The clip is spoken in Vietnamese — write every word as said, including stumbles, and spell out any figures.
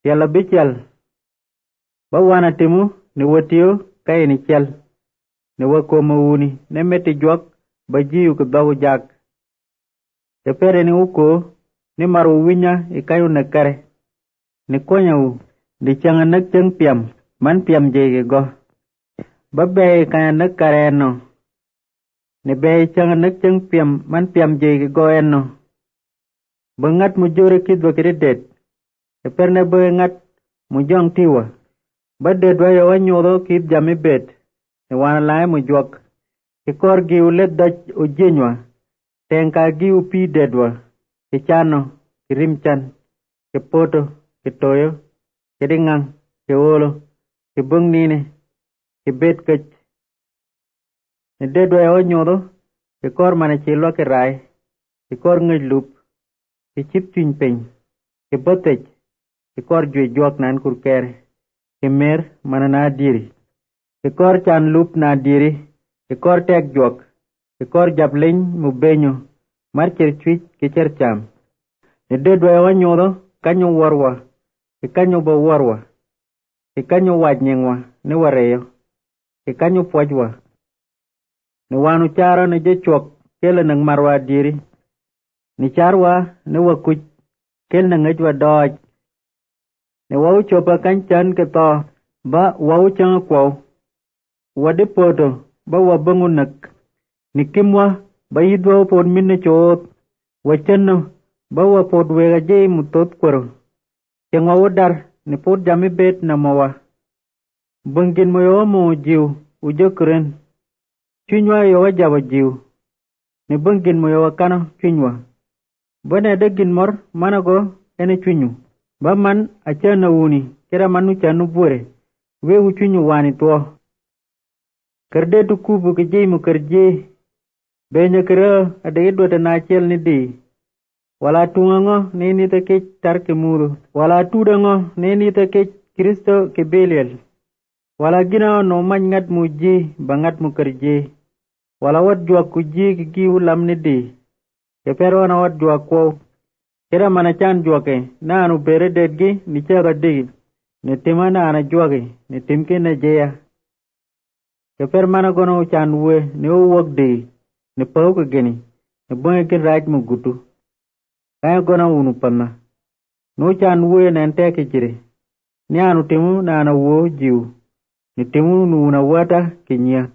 Tiala bichel. Ba wana timu ni watio kaya ni chel. Ni wako mauni ne meti juak ba jiu ke bagu jak. Te pere ni uko ni maru winya ikayu nekare. Ni konya u di changa nek cheng piam man piam jege go. Ba be kaya nekare no. Ni be changa nek cheng piam man piam jege go eno. Ba ngat mu jore kidwa kiridet. Te pere ne ba ngat mu jong tiwa. Ba dedwa yawa nyodo kid jami bet. Ni wana lai mu juak. Kikor giu let dach ujinywa. Tenka giu pi dedwa. Kichano, kirimchan, kipoto, kitoyo, kiringang, kiwolo, kibung nini, kibet kach. Ni dedwa yawa nyodo. Kikor mana chilwa kirai. Kikor ngay lup. Kichip chwin ping. Kibotech. Kikor jwe juak nan kurkere. Kimer mana na diri. Kikor chan lup na diri. Kikor tek juak. Kikor japling mubenyo. Marcher chwich kicher cham. Ni dedwa yawa nyodo. Kanyo warwa. Kikanyo ba warwa. Kikanyo wajnyengwa. Ni wareyo. Kikanyo pwajwa. Ni wanu chara ni jechuak. Kele nang marwa diri. Ni charwa ni wakuch. Kele nang ejwa doj. Ni wau chopa kanchan keto. Ba wau changa kwao. Wadi poto. Ba wabangu nak. Ni kimwa. Ba hidwa upod minne choot. Wachano. Ba wapod wega jay mutot kwaro. Chengwa wadar. Ni pod jami bet na mawa. Bungkin mo yawa mo jiw. Ujo kuren. Chunywa yawa jaba jiw. Ni bungkin mo yawa kano chunywa. Bane dagin mor manago ene chunyu. Ba man achana uni. Kira manu chanu bure. We uchunyu wani tuo. Kerde tu kubu ke jay mu kerje. Benya kira ada idwa tanachel ni di. Wala tungango nini ta ke tar ke muru. Wala tudango nini ta ke Kristo ke belial. Wala gina no mangat muji bangat mu kerje. Wala wat jua kuji ke giu lam ni di. Ke pero na wat jua kwao. Kira mana chan jua ke. Na anu bere dedgi ni chaga digi. Ni timana ana jua ke. Ni timke na jaya. Ke per mana gono chan uwe ni uwag digi. Ni pau ke gini. Ni bunga kin raj mu gutu. Kaya gona unu panna. No chan uwe na ente ke jire. Ni anu timu na ana uwo jiu. Ni timu nu una wata kinyia.